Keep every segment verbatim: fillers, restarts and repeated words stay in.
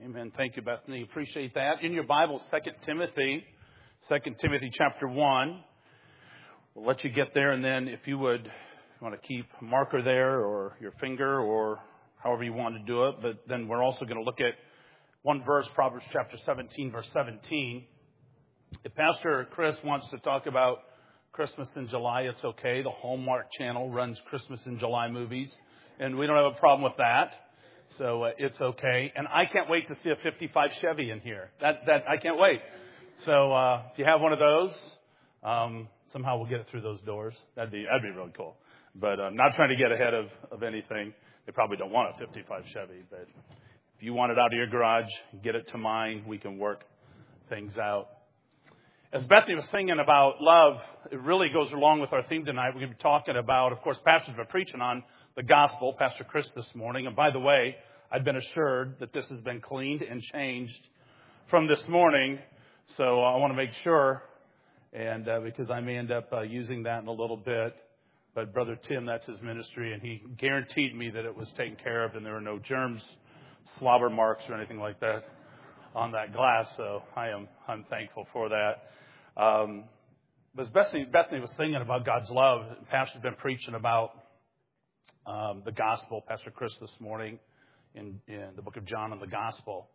Amen. Thank you, Bethany. Appreciate that. In your Bible, Second Timothy, Second Timothy chapter one. We'll let you get there, and then if you would, if you want to keep a marker there or your finger or however you want to do it. But then we're also going to look at one verse, Proverbs chapter seventeen, verse seventeen. If Pastor Chris wants to talk about Christmas in July, it's okay. The Hallmark Channel runs Christmas in July movies, and we don't have a problem with that. So uh, it's okay. And I can't wait to see a fifty-five Chevy in here. That that I can't wait. So uh, if you have one of those, um, somehow we'll get it through those doors. That'd be that'd be really cool. But I'm not trying to get ahead of, of anything. They probably don't want a fifty-five Chevy. But if you want it out of your garage, get it to mine. We can work things out. As Bethany was singing about love, it really goes along with our theme tonight. We're going to be talking about, of course, Pastor's been preaching on the gospel, Pastor Chris this morning. And by the way, I've been assured that this has been cleaned and changed from this morning. So I want to make sure, and uh, because I may end up uh, using that in a little bit. But Brother Tim, that's his ministry, and he guaranteed me that it was taken care of and there were no germs, slobber marks, or anything like that on that glass. So I am I'm thankful for that. Um, but as Bethany, Bethany was singing about God's love, Pastor's been preaching about um, the gospel, Pastor Chris this morning, in, in the book of John and the gospel.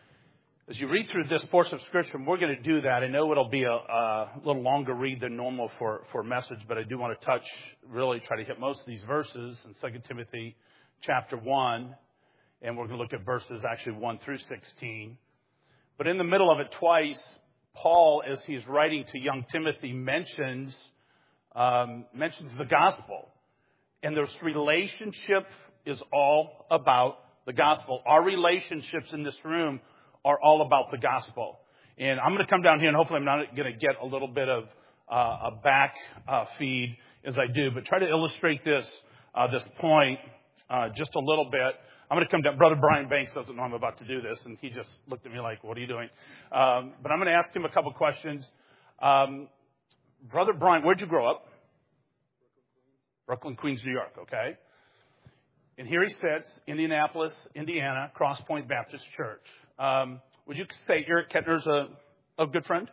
As you read through this portion of Scripture, we're going to do that. I know it'll be a, a little longer read than normal for, for a message, but I do want to touch, really try to hit most of these verses in Second Timothy chapter one, and we're going to look at verses actually one through sixteen. But in the middle of it twice, Paul, as he's writing to young Timothy, mentions um, mentions the gospel. And this relationship is all about the gospel. Our relationships in this room are all about the gospel. And I'm going to come down here, and hopefully I'm not going to get a little bit of uh, a back uh, feed as I do, but try to illustrate this uh, this point uh, just a little bit. I'm going to come down. Brother Brian Banks doesn't know I'm about to do this, and he just looked at me like, what are you doing? Um, but I'm going to ask him a couple questions. Um, Brother Brian, where'd you grow up? Brooklyn, Queens, New York, okay. And here he sits, Indianapolis, Indiana, Cross Point Baptist Church. Um, would you say Eric Kettner's a, a good friend?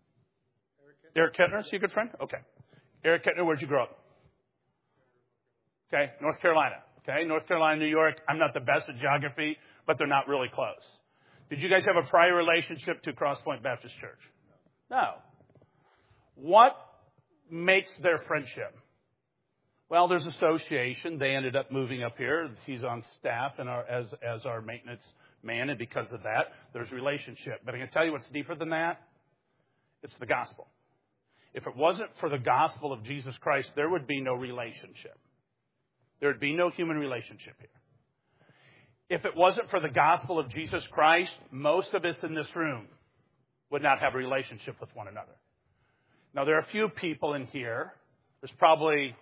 Eric Kettner, is he a good friend? Okay. Eric Kettner, where'd you grow up? Okay, North Carolina. Okay, North Carolina, New York. I'm not the best at geography, but they're not really close. Did you guys have a prior relationship to Cross Point Baptist Church? No. What makes their friendship? Well, there's association. They ended up moving up here. He's on staff and our, as, as our maintenance man, and because of that, there's relationship. But I can tell you what's deeper than that. It's the gospel. If it wasn't for the gospel of Jesus Christ, there would be no relationship. There would be no human relationship here. If it wasn't for the gospel of Jesus Christ, most of us in this room would not have a relationship with one another. Now, there are a few people in here. There's probably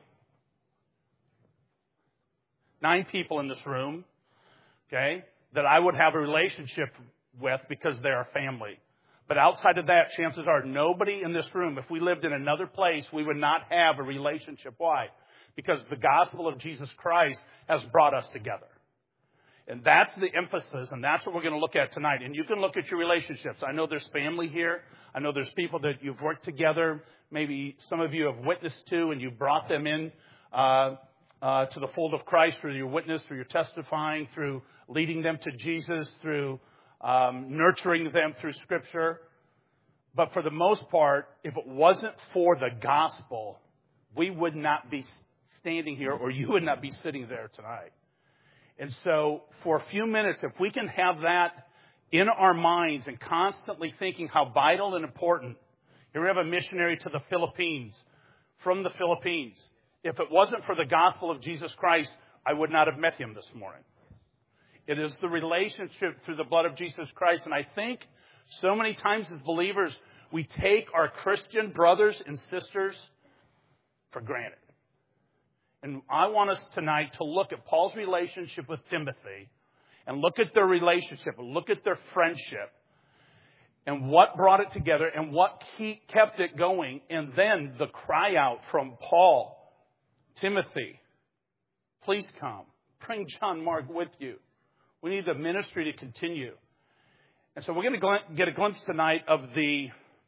nine people in this room, okay, that I would have a relationship with because they are family. But outside of that, chances are nobody in this room, if we lived in another place, we would not have a relationship. Why? Because the gospel of Jesus Christ has brought us together. And that's the emphasis, and that's what we're going to look at tonight. And you can look at your relationships. I know there's family here. I know there's people that you've worked together. Maybe some of you have witnessed to, and you brought them in uh, uh, to the fold of Christ through your witness, through your testifying, through leading them to Jesus, through um, nurturing them through Scripture. But for the most part, if it wasn't for the gospel, we would not be standing here, or you would not be sitting there tonight. And so for a few minutes, if we can have that in our minds and constantly thinking how vital and important. Here we have a missionary to the Philippines, from the Philippines. If it wasn't for the gospel of Jesus Christ, I would not have met him this morning. It is the relationship through the blood of Jesus Christ. And I think so many times as believers, we take our Christian brothers and sisters for granted. And I want us tonight to look at Paul's relationship with Timothy and look at their relationship, and look at their friendship and what brought it together and what keep, kept it going. And then the cry out from Paul, Timothy, please come. Bring John Mark with you. We need the ministry to continue. And so we're going to gl- get a glimpse tonight of the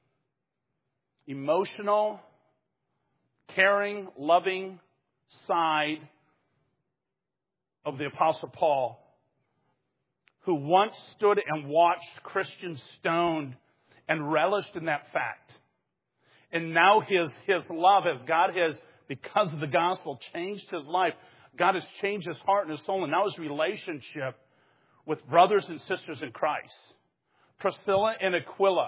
emotional, caring, loving side of the Apostle Paul, who once stood and watched Christians stoned and relished in that fact. And now his, his love, as God has, because of the gospel, changed his life. God has changed his heart and his soul, and now his relationship with brothers and sisters in Christ. Priscilla and Aquila.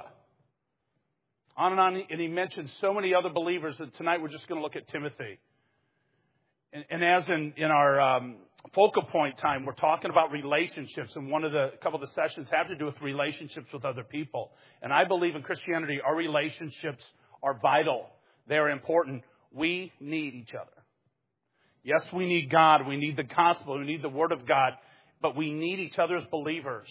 On and on, and he mentioned so many other believers, and tonight we're just going to look at Timothy. And, and as in, in our um, focal point time, we're talking about relationships, and one of the a couple of the sessions have to do with relationships with other people. And I believe in Christianity, our relationships are vital. They're important. We need each other. Yes, we need God. We need the gospel. We need the Word of God. But we need each other as believers.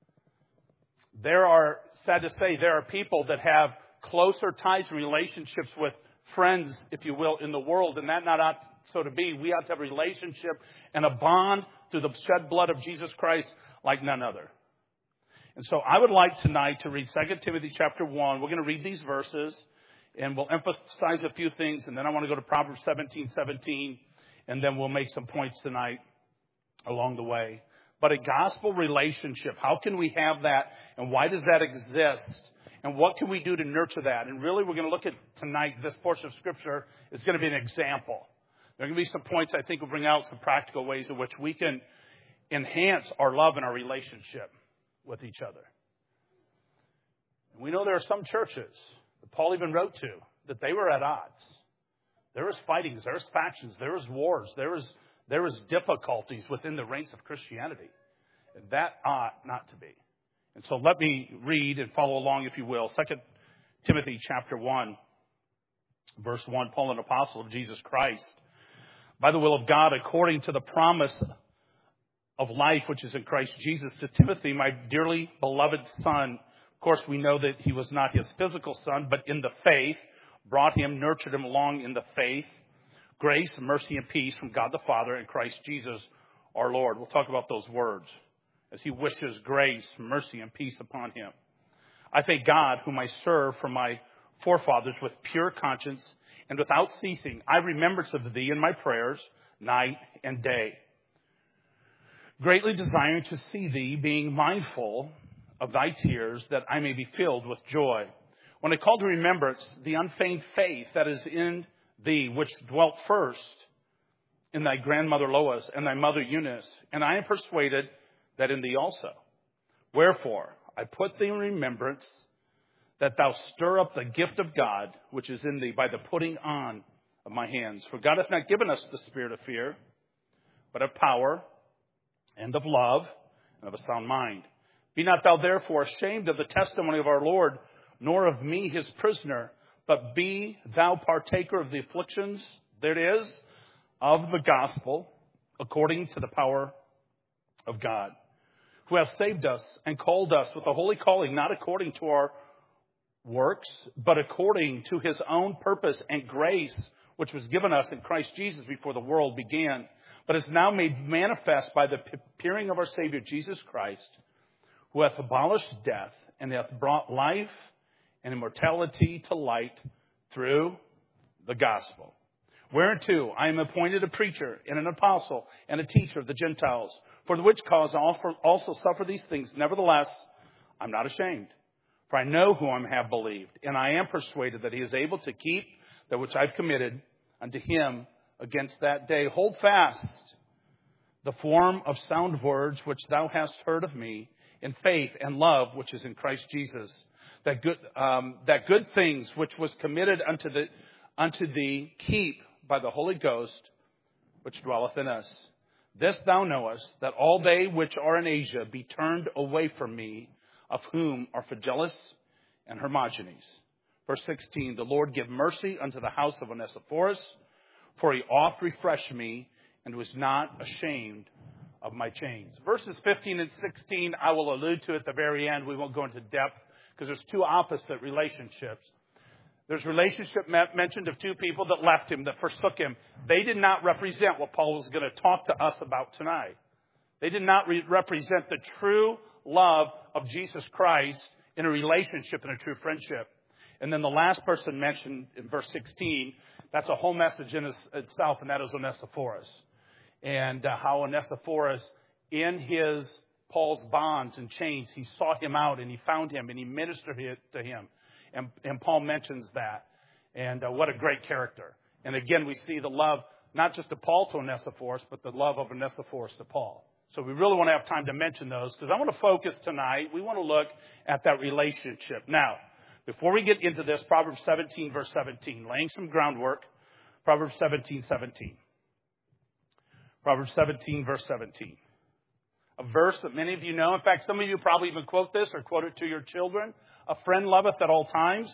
There are, sad to say, there are people that have closer ties and relationships with friends, if you will, in the world, and that not ought so to be. We ought to have a relationship and a bond through the shed blood of Jesus Christ like none other. And so I would like tonight to read Second Timothy chapter one. We're going to read these verses, and we'll emphasize a few things, and then I want to go to Proverbs seventeen seventeen, and then we'll make some points tonight along the way. But a gospel relationship, how can we have that, and why does that exist? And what can we do to nurture that? And really, we're going to look at tonight, this portion of Scripture is going to be an example. There are going to be some points I think will bring out some practical ways in which we can enhance our love and our relationship with each other. And we know there are some churches that Paul even wrote to that they were at odds. There was fightings, there was factions, there was wars, there was there was difficulties within the ranks of Christianity. And that ought not to be. And so let me read and follow along, if you will. Second Timothy chapter one, verse one, Paul, an apostle of Jesus Christ, by the will of God, according to the promise of life which is in Christ Jesus, to Timothy, my dearly beloved son. Of course, we know that he was not his physical son, but in the faith, brought him, nurtured him along in the faith. Grace, mercy, and peace from God the Father and Christ Jesus our Lord. We'll talk about those words as he wishes grace, mercy, and peace upon him. I thank God, whom I serve from my forefathers with pure conscience and without ceasing. I remembrance of thee in my prayers night and day, greatly desiring to see thee, being mindful of thy tears, that I may be filled with joy. When I call to remembrance the unfeigned faith that is in thee, which dwelt first in thy grandmother Lois and thy mother Eunice, and I am persuaded that in thee also. Wherefore, I put thee in remembrance that thou stir up the gift of God, which is in thee, by the putting on of my hands. For God hath not given us the spirit of fear, but of power and of love and of a sound mind. Be not thou therefore ashamed of the testimony of our Lord, nor of me his prisoner, but be thou partaker of the afflictions, there it is, of the gospel, according to the power of God, who hath saved us and called us with a holy calling, not according to our works, but according to his own purpose and grace, which was given us in Christ Jesus before the world began, but is now made manifest by the appearing of our Savior Jesus Christ, who hath abolished death and hath brought life and immortality to light through the gospel. Whereunto I am appointed a preacher and an apostle and a teacher of the Gentiles, for the which cause I also suffer these things. Nevertheless, I'm not ashamed, for I know whom I have believed, and I am persuaded that he is able to keep that which I've committed unto him against that day. Hold fast the form of sound words which thou hast heard of me, in faith and love which is in Christ Jesus. That good, um, that good things which was committed unto the unto thee keep by the Holy Ghost which dwelleth in us. This thou knowest, that all they which are in Asia be turned away from me, of whom are Phygellus and Hermogenes. Verse sixteen, the Lord give mercy unto the house of Onesiphorus, for he oft refreshed me, and was not ashamed of my chains. Verses fifteen and sixteen, I will allude to at the very end. We won't go into depth, because there's two opposite relationships. There's relationship mentioned of two people that left him, that forsook him. They did not represent what Paul was going to talk to us about tonight. They did not re- represent the true love of Jesus Christ in a relationship and a true friendship. And then the last person mentioned in verse sixteen, that's a whole message in itself, and that is Onesiphorus. And uh, how Onesiphorus, in his, Paul's bonds and chains, he sought him out and he found him and he ministered to him. And, and Paul mentions that. And uh, what a great character. And again, we see the love, not just of Paul to Onesiphorus, but the love of Onesiphorus to Paul. So we really want to have time to mention those, because I want to focus tonight. We want to look at that relationship. Now, before we get into this, Proverbs seventeen, verse seventeen, laying some groundwork. Proverbs seventeen, seventeen. Proverbs seventeen, verse seventeen. A verse that many of you know. In fact, some of you probably even quote this or quote it to your children. A friend loveth at all times.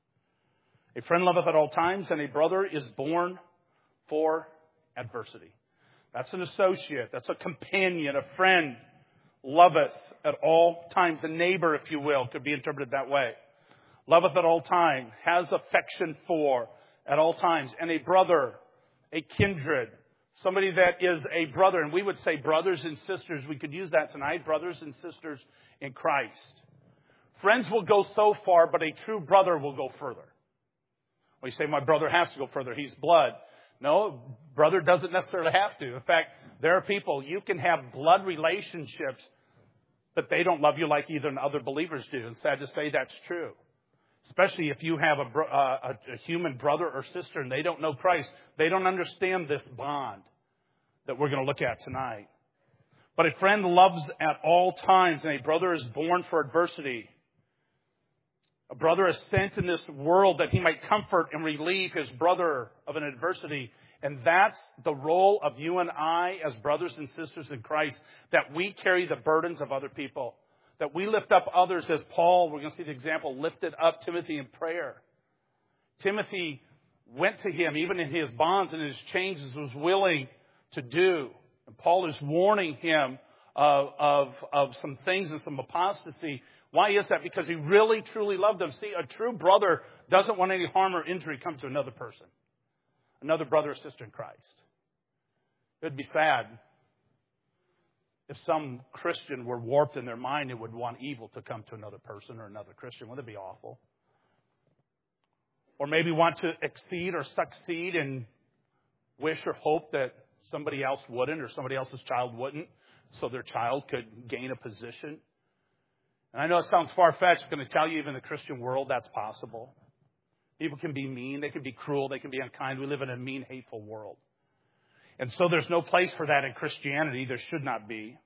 A friend loveth at all times, and a brother is born for adversity. That's an associate. That's a companion, a friend. Loveth at all times. A neighbor, if you will, could be interpreted that way. Loveth at all times. Has affection for at all times. And a brother, a kindred. Somebody that is a brother. And we would say brothers and sisters. We could use that tonight. Brothers and sisters in Christ. Friends will go so far, but a true brother will go further. Well, you say, my brother has to go further. He's blood. No, brother doesn't necessarily have to. In fact, there are people, you can have blood relationships, but they don't love you like even other believers do. And sad to say, that's true. Especially if you have a, uh, a, a human brother or sister and they don't know Christ. They don't understand this bond that we're going to look at tonight. But a friend loves at all times, and a brother is born for adversity. A brother is sent in this world that he might comfort and relieve his brother of an adversity. And that's the role of you and I as brothers and sisters in Christ, that we carry the burdens of other people. That we lift up others as Paul, we're going to see the example, lifted up Timothy in prayer. Timothy went to him, even in his bonds and his chains, was willing to do. And Paul is warning him of, of, of some things and some apostasy. Why is that? Because he really, truly loved them. See, a true brother doesn't want any harm or injury come to another person, another brother or sister in Christ. It would be sad if some Christian were warped in their mind and would want evil to come to another person or another Christian. Wouldn't it be awful? Or maybe want to exceed or succeed and wish or hope that somebody else wouldn't, or somebody else's child wouldn't, so their child could gain a position. And I know it sounds far-fetched. I'm going to tell you, even in the Christian world, that's possible. People can be mean. They can be cruel. They can be unkind. We live in a mean, hateful world. And so there's no place for that in Christianity. There should not be.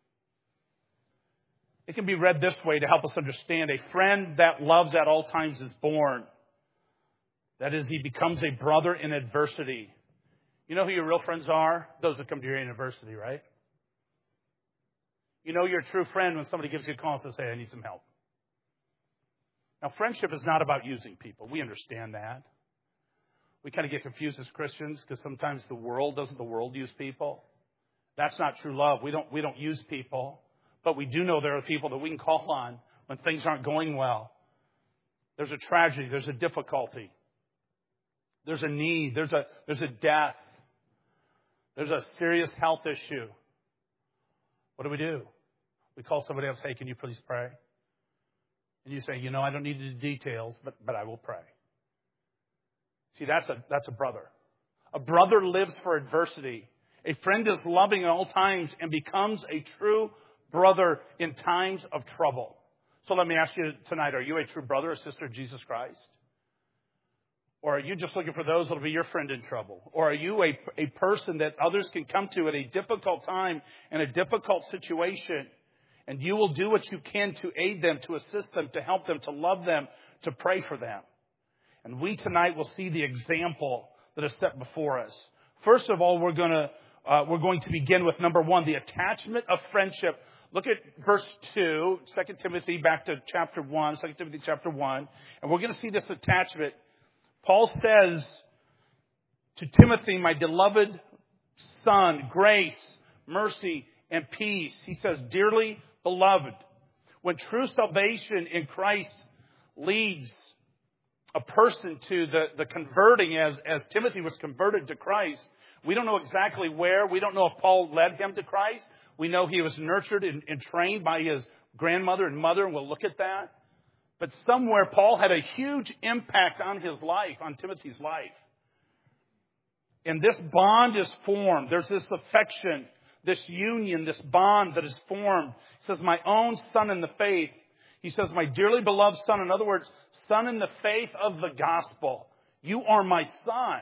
It can be read this way to help us understand. A friend that loves at all times is born. That is, he becomes a brother in adversity. You know who your real friends are? Those that come to your university, right? You know you're a true friend when somebody gives you a call and says, hey, I need some help. Now, friendship is not about using people. We understand that. We kind of get confused as Christians because sometimes the world, doesn't the world use people? That's not true love. We don't, we don't use people. But we do know there are people that we can call on when things aren't going well. There's a tragedy. There's a difficulty. There's a need. There's a, there's a death. There's a serious health issue. What do we do? We call somebody else, hey, can you please pray? And you say, you know, I don't need the details, but, but I will pray. See, that's a, that's a brother. A brother lives for adversity. A friend is loving at all times and becomes a true brother in times of trouble. So let me ask you tonight, are you a true brother or sister of Jesus Christ? Or are you just looking for those that will be your friend in trouble? Or are you a, a person that others can come to at a difficult time in a difficult situation, and you will do what you can to aid them, to assist them, to help them, to love them, to pray for them? And we tonight will see the example that is set before us. First of all, we're going to uh, we're going to begin with number one, the attachment of friendship. Look at verse two, Second Timothy, back to chapter one, Second Timothy chapter one, and we're going to see this attachment. Paul says to Timothy, my beloved son, grace, mercy, and peace. He says, dearly beloved. When true salvation in Christ leads a person to the, the converting, as, as Timothy was converted to Christ, we don't know exactly where. We don't know if Paul led him to Christ. We know he was nurtured and, and trained by his grandmother and mother, and we'll look at that. But somewhere Paul had a huge impact on his life, on Timothy's life. And this bond is formed. There's this affection, this union, this bond that is formed. He says, my own son in the faith. He says, my dearly beloved son. In other words, son in the faith of the gospel. You are my son.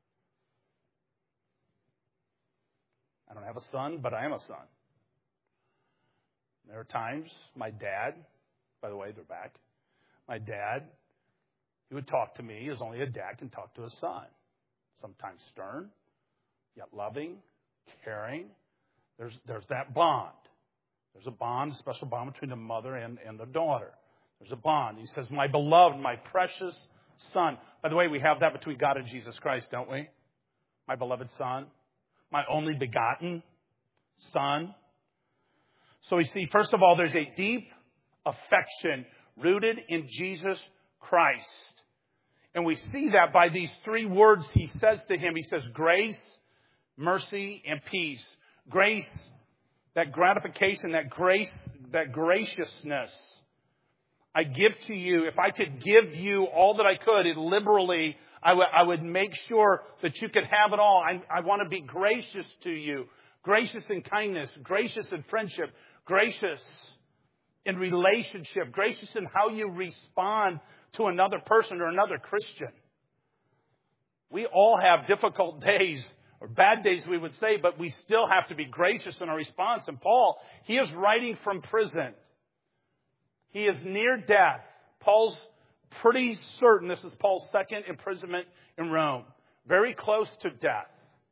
I don't have a son, but I am a son. There are times my dad, by the way, they're back. My dad, he would talk to me as only a dad can talk to a son. Sometimes stern, yet loving, caring. There's, there's that bond. There's a bond, a special bond between the mother and, and the daughter. There's a bond. He says, my beloved, my precious son. By the way, we have that between God and Jesus Christ, don't we? My beloved son. My only begotten son. So we see, first of all, there's a deep affection rooted in Jesus Christ. And we see that by these three words he says to him. He says, grace, mercy, and peace. Grace, that gratification, that grace, that graciousness. I give to you, if I could give you all that I could, it liberally, I, w- I would make sure that you could have it all. I, I want to be gracious to you. Gracious in kindness, gracious in friendship, gracious in relationship, gracious in how you respond to another person or another Christian. We all have difficult days, or bad days we would say, but we still have to be gracious in our response. And Paul, he is writing from prison. He is near death. Paul's pretty certain this is Paul's second imprisonment in Rome. Very close to death.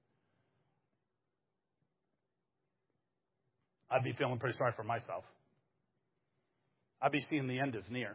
I'd be feeling pretty sorry for myself. I'd be seeing the end is near.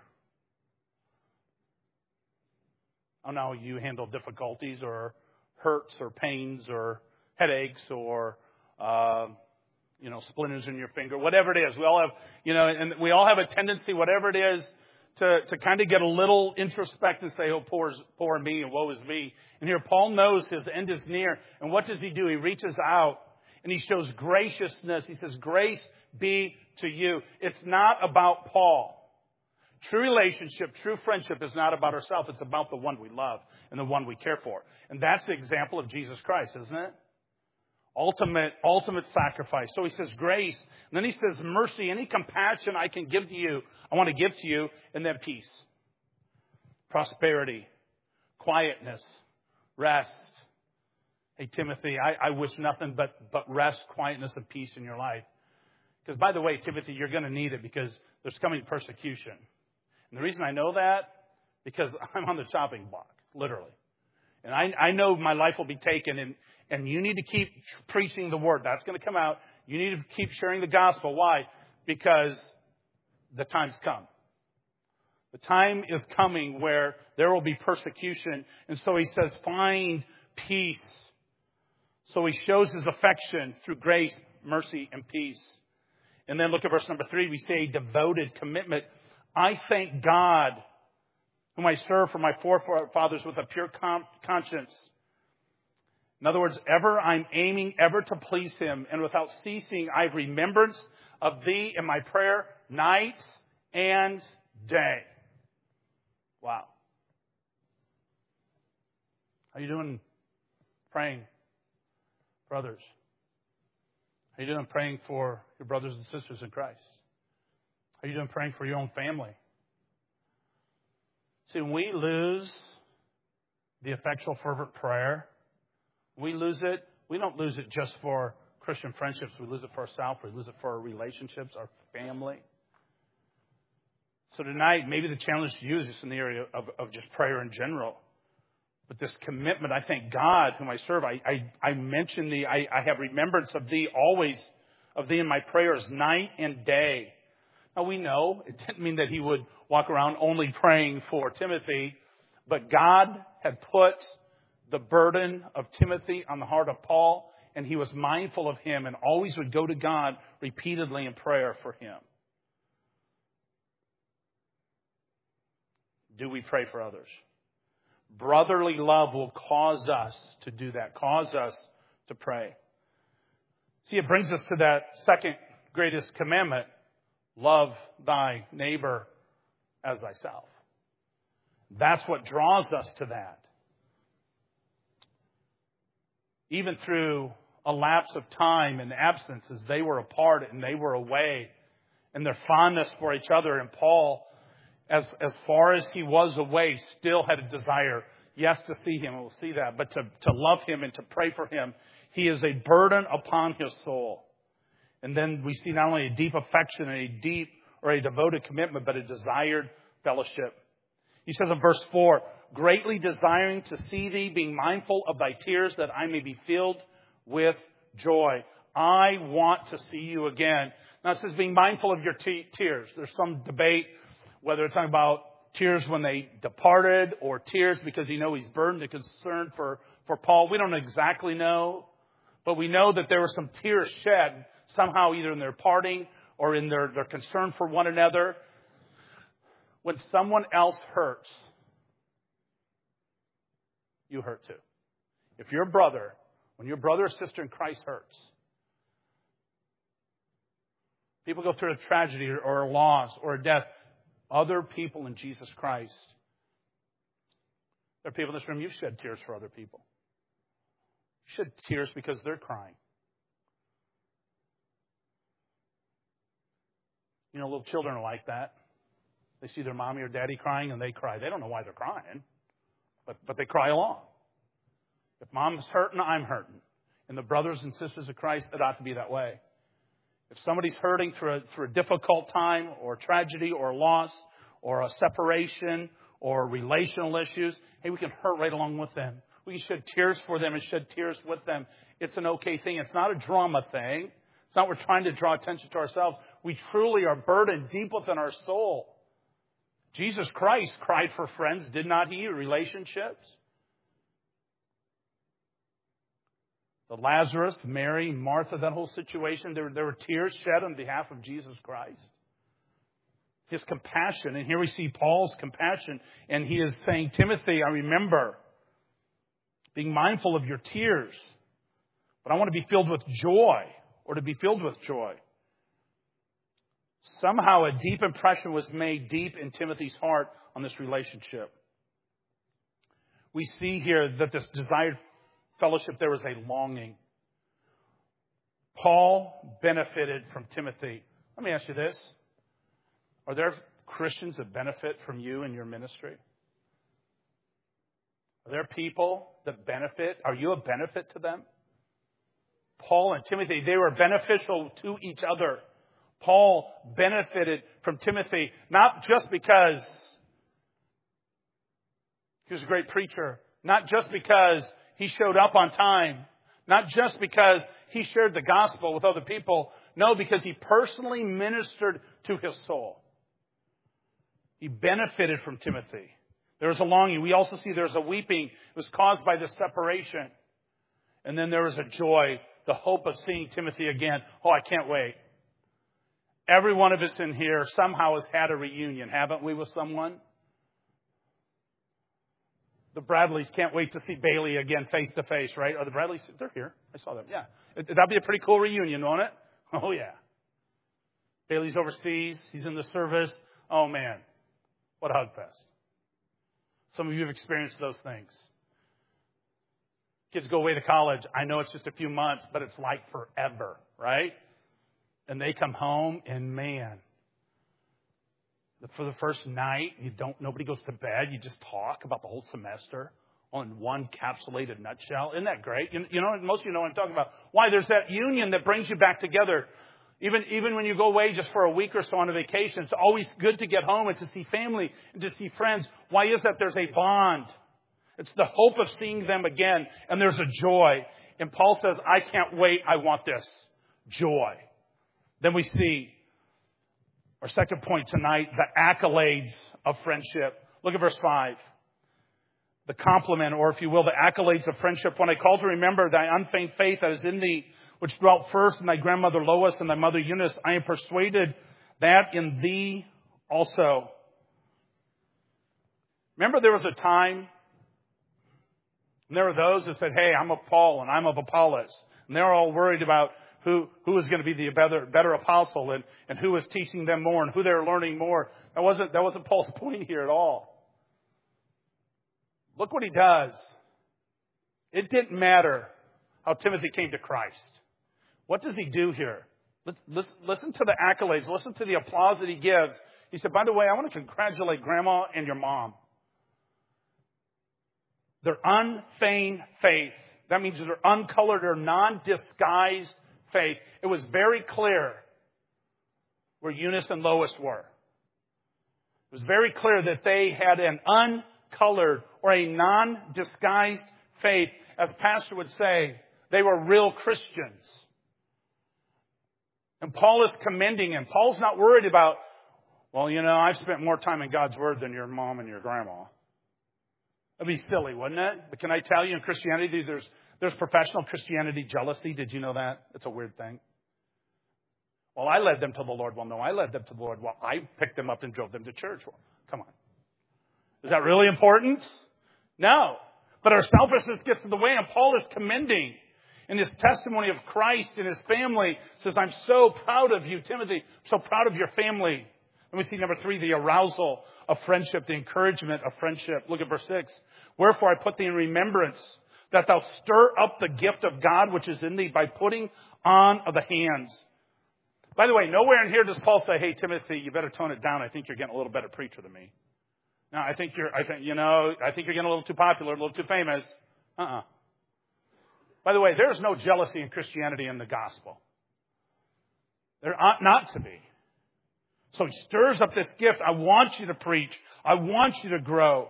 I don't know how you handle difficulties or hurts or pains or headaches or, uh, you know, splinters in your finger, whatever it is. We all have, you know, and we all have a tendency, whatever it is, to, to kind of get a little introspect and say, oh, poor, poor me and woe is me. And here Paul knows his end is near. And what does he do? He reaches out and he shows graciousness. He says, grace be to you. It's not about Paul. True relationship, true friendship is not about ourselves. It's about the one we love and the one we care for. And that's the example of Jesus Christ, isn't it? Ultimate, ultimate sacrifice. So he says grace. And then he says mercy. Any compassion I can give to you, I want to give to you. And then peace. Prosperity. Quietness. Rest. Hey, Timothy, I, I wish nothing but, but rest, quietness, and peace in your life. Because, by the way, Timothy, you're going to need it because there's coming persecution. And the reason I know that, because I'm on the chopping block, literally. And I, I know my life will be taken, and, and you need to keep preaching the word. That's going to come out. You need to keep sharing the gospel. Why? Because the time's come. The time is coming where there will be persecution. And so he says, find peace. So he shows his affection through grace, mercy, and peace. And then look at verse number three. We say devoted commitment. I thank God, whom I serve for my forefathers with a pure conscience. In other words, ever I'm aiming ever to please him. And without ceasing, I have remembrance of thee in my prayer night and day. Wow. How you doing praying for others? How you doing praying for your brothers and sisters in Christ? How you doing praying for your own family? See, when we lose the effectual, fervent prayer, we lose it. We don't lose it just for Christian friendships. We lose it for ourselves. We lose it for our relationships, our family. So tonight, maybe the challenge to you is just in the area of, of just prayer in general. But this commitment, I thank God whom I serve. I, I, I mention thee. I, I have remembrance of thee always, of thee in my prayers night and day. Now we know it didn't mean that he would walk around only praying for Timothy, but God had put the burden of Timothy on the heart of Paul, and he was mindful of him and always would go to God repeatedly in prayer for him. Do we pray for others? Brotherly love will cause us to do that, cause us to pray. See, it brings us to that second greatest commandment. Love thy neighbor as thyself. That's what draws us to that. Even through a lapse of time and absence as they were apart and they were away, and their fondness for each other. And Paul, as, as far as he was away, still had a desire, yes, to see him, and we'll see that, but to, to love him and to pray for him. He is a burden upon his soul. And then we see not only a deep affection and a deep or a devoted commitment, but a desired fellowship. He says in verse four, greatly desiring to see thee, being mindful of thy tears, that I may be filled with joy. I want to see you again. Now it says being mindful of your te- tears. There's some debate whether it's talking about tears when they departed or tears because you know he's burdened and concerned for, for Paul. We don't exactly know, but we know that there were some tears shed somehow either in their parting or in their, their concern for one another. When someone else hurts, you hurt too. If your brother, when your brother or sister in Christ hurts, people go through a tragedy or a loss or a death, other people in Jesus Christ, there are people in this room, you've shed tears for other people. You shed tears because they're crying. You know, little children are like that. They see their mommy or daddy crying and they cry. They don't know why they're crying, but, but they cry along. If mom's hurting, I'm hurting. And the brothers and sisters of Christ, it ought to be that way. If somebody's hurting through a, through a difficult time or tragedy or loss or a separation or relational issues, hey, we can hurt right along with them. We can shed tears for them and shed tears with them. It's an okay thing. It's not a drama thing. It's not we're trying to draw attention to ourselves. We truly are burdened deep within our soul. Jesus Christ cried for friends, did not he? Relationships. The Lazarus, Mary, Martha, that whole situation, there, there were tears shed on behalf of Jesus Christ. His compassion, and here we see Paul's compassion, and he is saying, Timothy, I remember being mindful of your tears, but I want to be filled with joy, or to be filled with joy. Somehow a deep impression was made deep in Timothy's heart on this relationship. We see here that this desired fellowship, there was a longing. Paul benefited from Timothy. Let me ask you this. Are there Christians that benefit from you in your ministry? Are there people that benefit? Are you a benefit to them? Paul and Timothy, they were beneficial to each other. Paul benefited from Timothy, not just because he was a great preacher, not just because he showed up on time, not just because he shared the gospel with other people. No, because he personally ministered to his soul. He benefited from Timothy. There was a longing. We also see there's a weeping. It was caused by the separation. And then there was a joy, the hope of seeing Timothy again. Oh, I can't wait. Every one of us in here somehow has had a reunion, haven't we, with someone? The Bradleys can't wait to see Bailey again face to face, right? Are the Bradleys? They're here. I saw them. Yeah. That'd be a pretty cool reunion, won't it? Oh, yeah. Bailey's overseas. He's in the service. Oh, man. What a hug fest. Some of you have experienced those things. Kids go away to college. I know it's just a few months, but it's like forever, right? And they come home and, man, for the first night, you don't. Nobody goes to bed. You just talk about the whole semester on one capsulated nutshell. Isn't that great? You, you know, most of you know what I'm talking about. Why? There's that union that brings you back together. Even, even when you go away just for a week or so on a vacation, it's always good to get home and to see family and to see friends. Why is that? There's a bond. It's the hope of seeing them again. And there's a joy. And Paul says, I can't wait. I want this joy. Then we see our second point tonight, the accolades of friendship. Look at verse five. The compliment, or if you will, the accolades of friendship. When I call to remember thy unfeigned faith that is in thee, which dwelt first in thy grandmother Lois and thy mother Eunice, I am persuaded that in thee also. Remember there was a time, and there were those that said, hey, I'm of Paul and I'm of Apollos. And they're all worried about who, who was going to be the better, better apostle and, and who was teaching them more and who they were learning more. That wasn't, that wasn't Paul's point here at all. Look what he does. It didn't matter how Timothy came to Christ. What does he do here? Listen, listen to the accolades. Listen to the applause that he gives. He said, by the way, I want to congratulate Grandma and your mom. Their unfeigned faith. That means their uncolored or non-disguised faith. It was very clear where Eunice and Lois were. It was very clear that they had an uncolored or a non-disguised faith. As Pastor would say, they were real Christians. And Paul is commending him. Paul's not worried about, well, you know, I've spent more time in God's Word than your mom and your grandma. That'd be silly, wouldn't it? But can I tell you, in Christianity, there's there's professional Christianity jealousy. Did you know that? It's a weird thing. Well, I led them to the Lord. Well, no, I led them to the Lord. Well, I picked them up and drove them to church. Well, come on. Is that really important? No. But our selfishness gets in the way, and Paul is commending in his testimony of Christ and his family. Says, I'm so proud of you, Timothy. I'm so proud of your family. Let me see number three, the arousal of friendship, the encouragement of friendship. Look at verse six. Wherefore I put thee in remembrance that thou stir up the gift of God which is in thee by putting on of the hands. By the way, nowhere in here does Paul say, hey, Timothy, you better tone it down. I think you're getting a little better preacher than me. No, I think you're, I think, you know, I think you're getting a little too popular, a little too famous. Uh-uh. By the way, there's no jealousy in Christianity in the gospel. There ought not to be. So he stirs up this gift. I want you to preach. I want you to grow.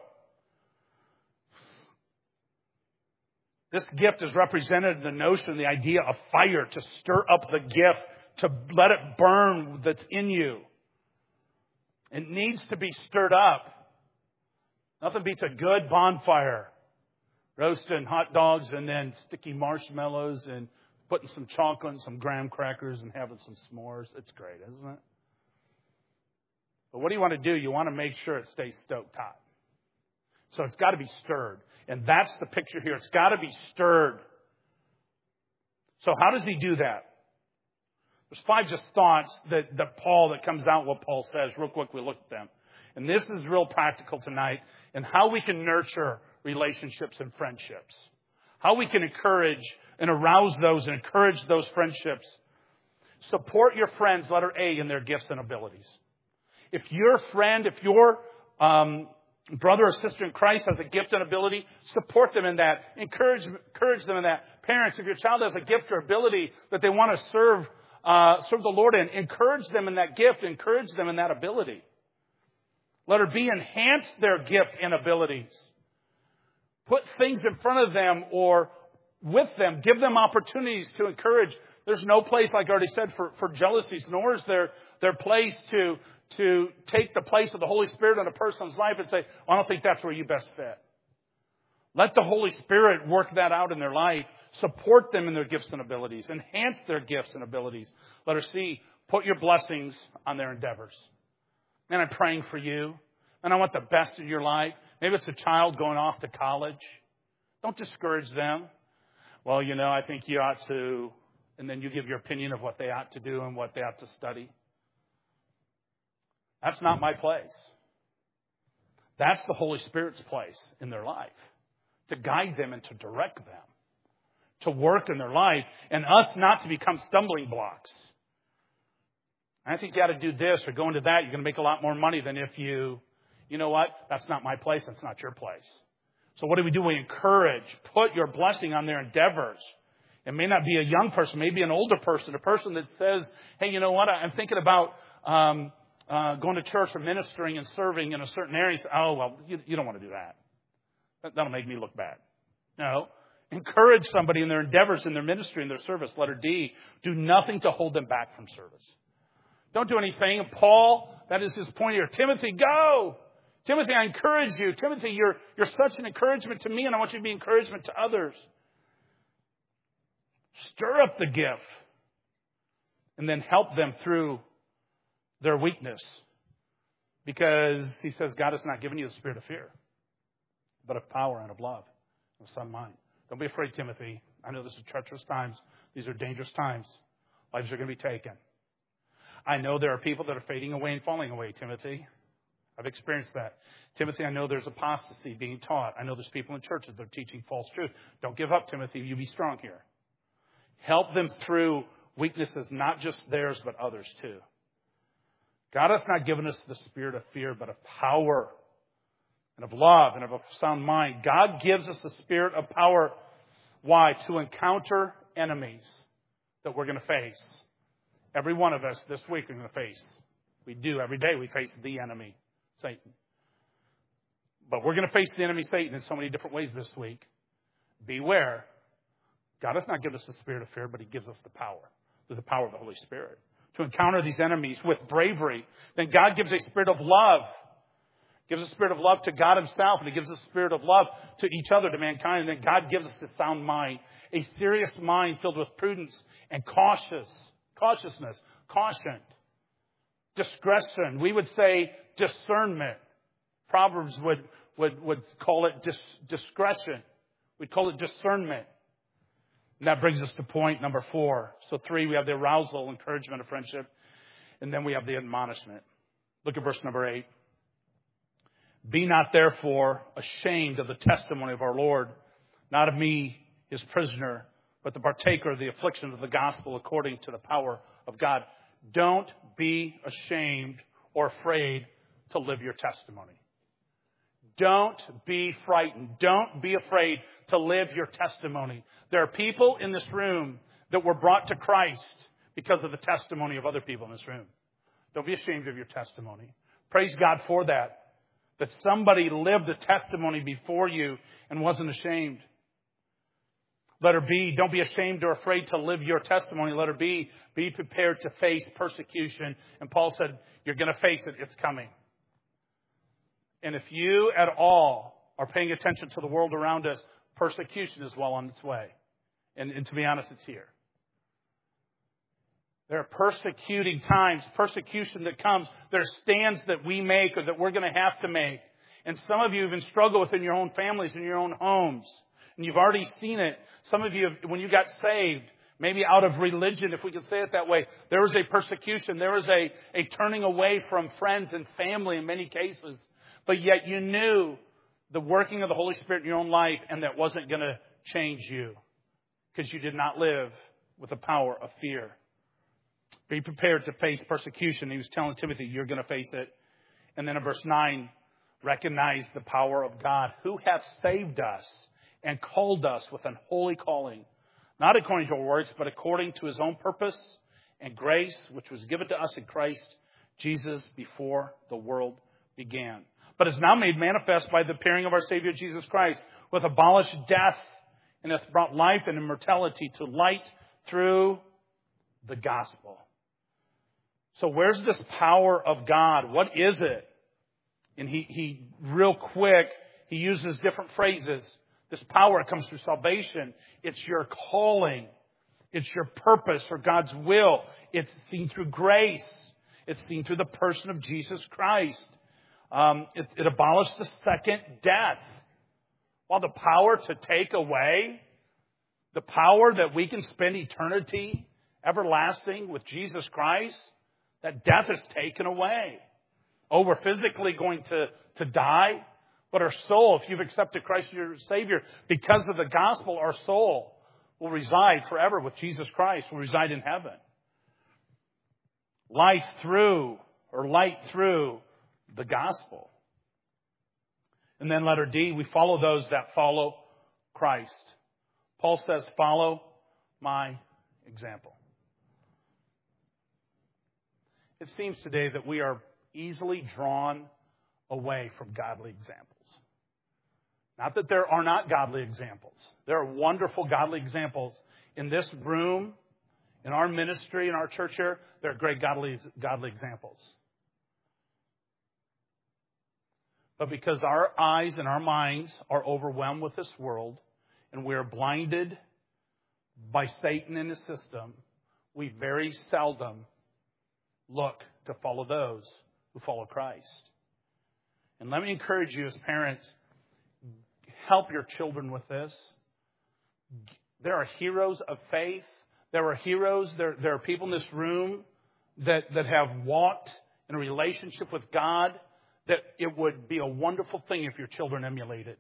This gift is represented in the notion, the idea of fire, to stir up the gift, to let it burn that's in you. It needs to be stirred up. Nothing beats a good bonfire. Roasting hot dogs and then sticky marshmallows and putting some chocolate and some graham crackers and having some s'mores. It's great, isn't it? But what do you want to do? You want to make sure it stays stoked hot. So it's got to be stirred. And that's the picture here. It's got to be stirred. So how does he do that? There's five just thoughts that, that Paul, that comes out what Paul says. Real quick, we look at them. And this is real practical tonight. And how we can nurture relationships and friendships. How we can encourage and arouse those and encourage those friendships. Support your friends, letter A, in their gifts and abilities. If your friend, if your um, brother or sister in Christ has a gift and ability, support them in that. Encourage, encourage them in that. Parents, if your child has a gift or ability that they want to serve, uh, serve the Lord in, encourage them in that gift. Encourage them in that ability. Letter B, enhance their gift and abilities. Put things in front of them or with them. Give them opportunities to encourage. There's no place, like I already said, for, for jealousies, nor is there their place to, to take the place of the Holy Spirit in a person's life and say, well, I don't think that's where you best fit. Let the Holy Spirit work that out in their life. Support them in their gifts and abilities. Enhance their gifts and abilities. Letter C, put your blessings on their endeavors. Man, I'm praying for you. And I want the best in your life. Maybe it's a child going off to college. Don't discourage them. Well, you know, I think you ought to, and then you give your opinion of what they ought to do and what they ought to study. That's not my place. That's the Holy Spirit's place in their life. To guide them and to direct them. To work in their life. And us not to become stumbling blocks. I think you ought to do this or go into that. You're going to make a lot more money than if you... You know what? That's not my place. That's not your place. So what do we do? We encourage. Put your blessing on their endeavors. It may not be a young person. Maybe an older person. A person that says, hey, you know what? I'm thinking about um, uh, going to church or ministering and serving in a certain area. Say, oh, well, you, you don't want to do that. that. That'll make me look bad. No. Encourage somebody in their endeavors, in their ministry, in their service. Letter D, do nothing to hold them back from service. Don't do anything. Paul, that is his point here. Timothy, go. Timothy, I encourage you. Timothy, you're, you're such an encouragement to me, and I want you to be encouragement to others. Stir up the gift, and then help them through their weakness. Because he says God has not given you the spirit of fear, but of power and of love, and of sound mind. Don't be afraid, Timothy. I know this is treacherous times. These are dangerous times. Lives are going to be taken. I know there are people that are fading away and falling away, Timothy. I've experienced that. Timothy, I know there's apostasy being taught. I know there's people in churches that are teaching false truth. Don't give up, Timothy. You be strong here. Help them through weaknesses, not just theirs, but others too. God hath not given us the spirit of fear, but of power and of love and of a sound mind. God gives us the spirit of power. Why? To encounter enemies that we're going to face. Every one of us this week are going to face. We do. Every day we face the enemy, Satan. But we're going to face the enemy, Satan, in so many different ways this week. Beware. God has not given us the spirit of fear, but He gives us the power, through the power of the Holy Spirit, to encounter these enemies with bravery. Then God gives a spirit of love. Gives a spirit of love to God Himself, and He gives a spirit of love to each other, to mankind. And then God gives us a sound mind, a serious mind filled with prudence and cautious, cautiousness, caution, discretion. We would say discernment. Proverbs would would would call it dis, discretion. We'd call it discernment. And that brings us to point number four. So three, we have the arousal, encouragement of friendship, and then we have the admonishment. Look at verse number eight. Be not therefore ashamed of the testimony of our Lord, not of me, His prisoner, but the partaker of the affliction of the gospel according to the power of God. Don't be ashamed or afraid to live your testimony. Don't be frightened. Don't be afraid to live your testimony. There are people in this room that were brought to Christ because of the testimony of other people in this room. Don't be ashamed of your testimony. Praise God for that. That somebody lived a testimony before you and wasn't ashamed. Letter B, don't be ashamed or afraid to live your testimony. Letter B, be prepared to face persecution. And Paul said, you're going to face it. It's coming. And if you at all are paying attention to the world around us, persecution is well on its way. And, and to be honest, it's here. There are persecuting times, persecution that comes. There are stands that we make or that we're going to have to make. And some of you even struggle within your own families and your own homes. And you've already seen it. Some of you, when you got saved, maybe out of religion, if we could say it that way, there was a persecution. There was a, a turning away from friends and family in many cases. But yet you knew the working of the Holy Spirit in your own life, and that wasn't going to change you because you did not live with the power of fear. Be prepared to face persecution. He was telling Timothy, you're going to face it. And then in verse nine, recognize the power of God, who hath saved us and called us with an holy calling, not according to our works, but according to His own purpose and grace, which was given to us in Christ Jesus before the world began. But is now made manifest by the appearing of our Savior Jesus Christ, who hath abolished death and hath brought life and immortality to light through the gospel. So where's this power of God? What is it? And he, he real quick, he uses different phrases. This power comes through salvation. It's your calling. It's your purpose for God's will. It's seen through grace. It's seen through the person of Jesus Christ. Um, it, it abolished the second death. While the power to take away, the power that we can spend eternity everlasting with Jesus Christ, that death is taken away. Oh, we're physically going to, to die, but our soul, if you've accepted Christ as your Savior, because of the gospel, our soul will reside forever with Jesus Christ, will reside in heaven. Life through, or light through the gospel. And then letter D, we follow those that follow Christ. Paul says, follow my example. It seems today that we are easily drawn away from godly examples. Not that there are not godly examples. There are wonderful godly examples in this room, in our ministry, in our church here. There are great godly, godly examples. But because our eyes and our minds are overwhelmed with this world, and we are blinded by Satan and his system, we very seldom look to follow those who follow Christ. And let me encourage you as parents, help your children with this. There are heroes of faith. There are heroes. There, there are people in this room that, that have walked in a relationship with God that it would be a wonderful thing if your children emulated.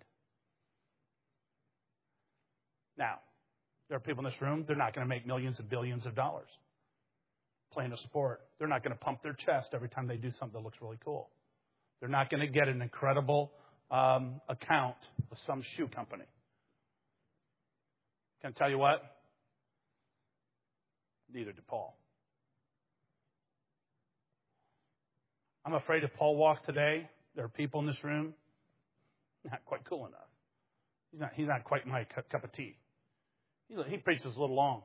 Now, there are people in this room, they're not going to make millions and billions of dollars playing a sport. They're not going to pump their chest every time they do something that looks really cool. They're not going to get an incredible um, account with some shoe company. Can I tell you what? Neither did Paul. I'm afraid if Paul walked today, there are people in this room not quite cool enough. He's not, he's not quite my cup of tea. He, he preaches a little long.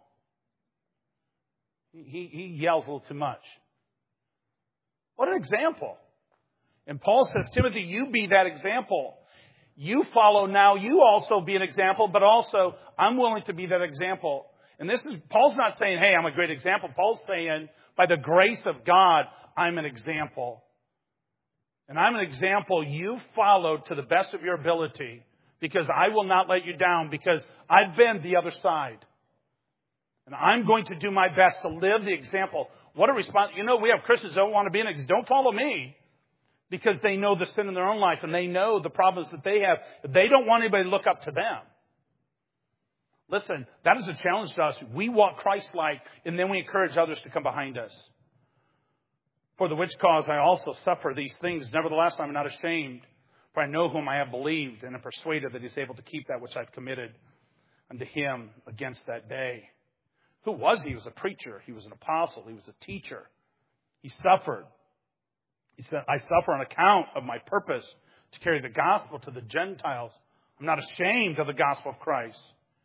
He, he, he yells a little too much. What an example. And Paul says, Timothy, you be that example. You follow now. You also be an example, but also I'm willing to be that example. And this is, Paul's not saying, hey, I'm a great example. Paul's saying, by the grace of God, I'm an example. And I'm an example you follow to the best of your ability, because I will not let you down, because I've been the other side. And I'm going to do my best to live the example. What a response. You know, we have Christians who don't want to be an example. Don't follow me, because they know the sin in their own life and they know the problems that they have. They don't want anybody to look up to them. Listen, that is a challenge to us. We walk Christ-like, and then we encourage others to come behind us. For the which cause I also suffer these things. Nevertheless, I'm not ashamed, for I know whom I have believed, and am persuaded that he's able to keep that which I've committed unto him against that day. Who was he? He was a preacher. He was an apostle. He was a teacher. He suffered. He said, I suffer on account of my purpose to carry the gospel to the Gentiles. I'm not ashamed of the gospel of Christ.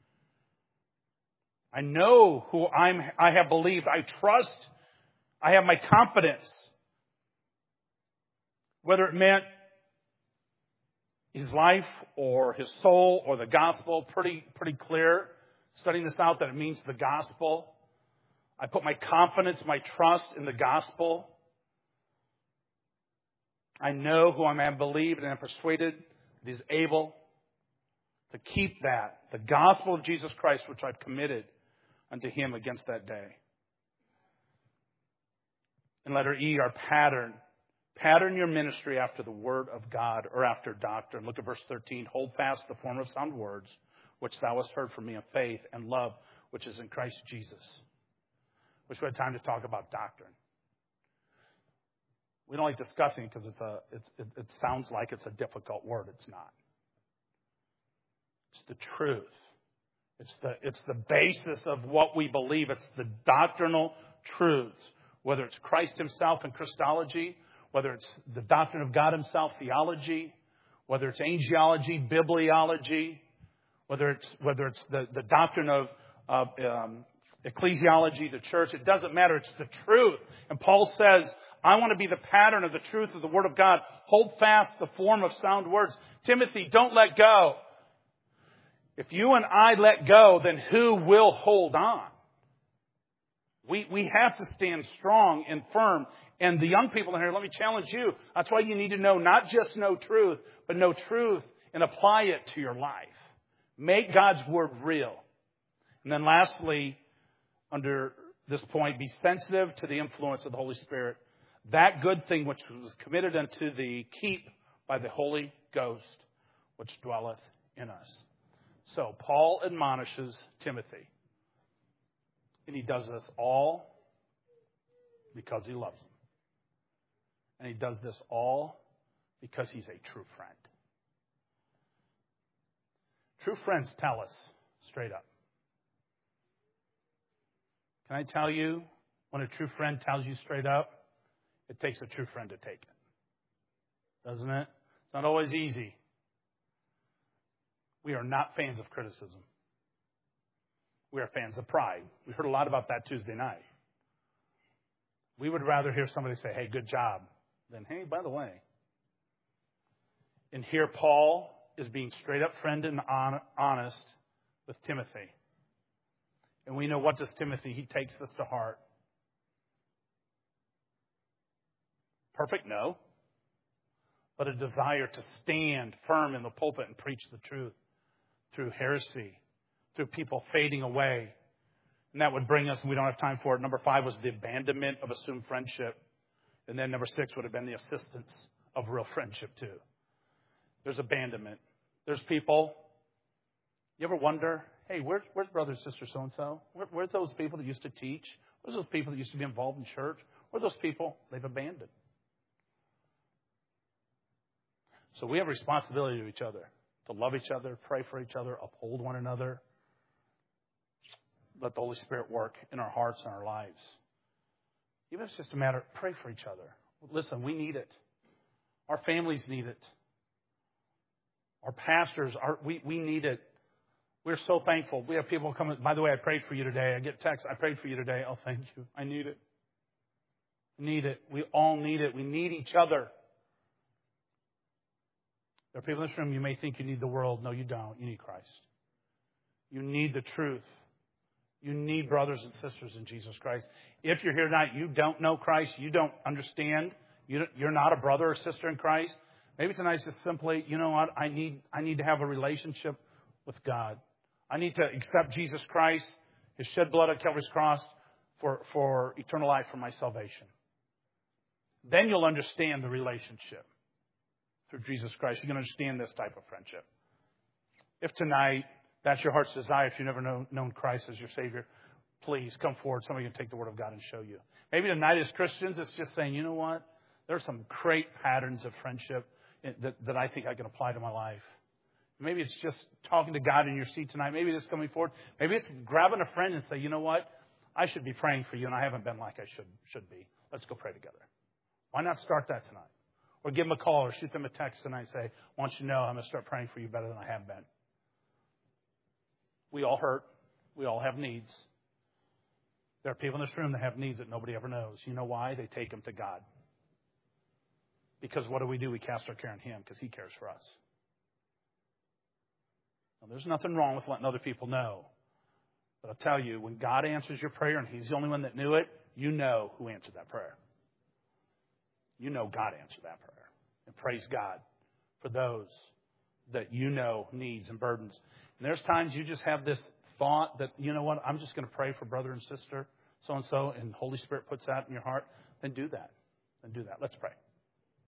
I know who I'm, I have believed. I trust. I have my confidence. Whether it meant his life or his soul or the gospel, pretty, pretty clear. Studying this out, that it means the gospel. I put my confidence, my trust in the gospel. I know who I am believed, and am persuaded that he's able to keep that, the gospel of Jesus Christ, which I've committed unto him against that day. In letter E, our pattern. Pattern your ministry after the word of God, or after doctrine. Look at verse thirteen. Hold fast the form of sound words, which thou hast heard from me in faith and love, which is in Christ Jesus. Wish we had time to talk about doctrine. We don't like discussing it because it's a, it's, it, it sounds like it's a difficult word. It's not. It's the truth. It's the, it's the basis of what we believe. It's the doctrinal truths. Whether it's Christ himself and Christology, whether it's the doctrine of God himself, theology, whether it's angelology, bibliology, whether it's whether it's the, the doctrine of, of um, ecclesiology, the church, it doesn't matter. It's the truth. And Paul says, I want to be the pattern of the truth of the Word of God. Hold fast the form of sound words. Timothy, don't let go. If you and I let go, then who will hold on? We, we have to stand strong and firm. And the young people in here, let me challenge you. That's why you need to know, not just know truth, but know truth and apply it to your life. Make God's word real. And then lastly, under this point, be sensitive to the influence of the Holy Spirit. That good thing which was committed unto thee, keep by the Holy Ghost, which dwelleth in us. So Paul admonishes Timothy. And he does this all because he loves him. And he does this all because he's a true friend. True friends tell us straight up. Can I tell you, when a true friend tells you straight up, it takes a true friend to take it. Doesn't it? It's not always easy. We are not fans of criticism. We are fans of pride. We heard a lot about that Tuesday night. We would rather hear somebody say, hey, good job, than, hey, by the way. And here Paul is being straight up friend and honest with Timothy. And we know, what does Timothy? He takes this to heart. Perfect? No. But a desire to stand firm in the pulpit and preach the truth through heresy, through people fading away, And that would bring us, and we don't have time for it. Number five was the abandonment of assumed friendship. And then number six would have been the assistance of real friendship too. There's abandonment. There's people. You ever wonder, hey, where's, where's brother and sister so-and-so? Where, where's those people that used to teach? Where's those people that used to be involved in church? Where's those people they've abandoned? So we have a responsibility to each other, to love each other, pray for each other, uphold one another. Let the Holy Spirit work in our hearts and our lives. Even if it's just a matter of pray for each other. Listen, we need it. Our families need it. Our pastors, our, we, we need it. We're so thankful. We have people coming. By the way, I prayed for you today. I get texts. I prayed for you today. Oh, thank you. I need it. I need it. We all need it. We need each other. There are people in this room, you may think you need the world. No, you don't. You need Christ. You need the truth. You need brothers and sisters in Jesus Christ. If you're here tonight, you don't know Christ, you don't understand, you don't, you're not a brother or sister in Christ, maybe tonight's just simply, you know what, I need I need to have a relationship with God. I need to accept Jesus Christ, His shed blood on Calvary's cross for, for eternal life, for my salvation. Then you'll understand the relationship through Jesus Christ. You can understand this type of friendship. If tonight that's your heart's desire, if you've never known, known Christ as your Savior, please come forward. Somebody can take the Word of God and show you. Maybe tonight as Christians, it's just saying, you know what? There are some great patterns of friendship that, that I think I can apply to my life. Maybe it's just talking to God in your seat tonight. Maybe it's coming forward. Maybe it's grabbing a friend and say, you know what? I should be praying for you, and I haven't been like I should should be. Let's go pray together. Why not start that tonight? Or give them a call or shoot them a text tonight and say, I want you to know I'm going to start praying for you better than I have been. We all hurt. We all have needs. There are people in this room that have needs that nobody ever knows. You know why? They take them to God. Because what do we do? We cast our care on Him because He cares for us. Now, there's nothing wrong with letting other people know. But I'll tell you, when God answers your prayer and He's the only one that knew it, you know who answered that prayer. You know God answered that prayer. And praise God for those that you know needs and burdens. And there's times you just have this thought that, you know what, I'm just going to pray for brother and sister, so-and-so, and Holy Spirit puts that in your heart. Then do that. Then do that. Let's pray.